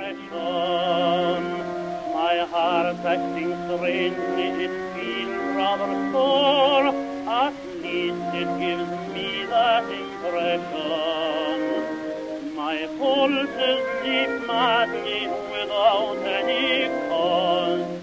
impression. My heart acting strangely, it feels rather sore. At least it gives me that impression. My pulses leap madly without any cause.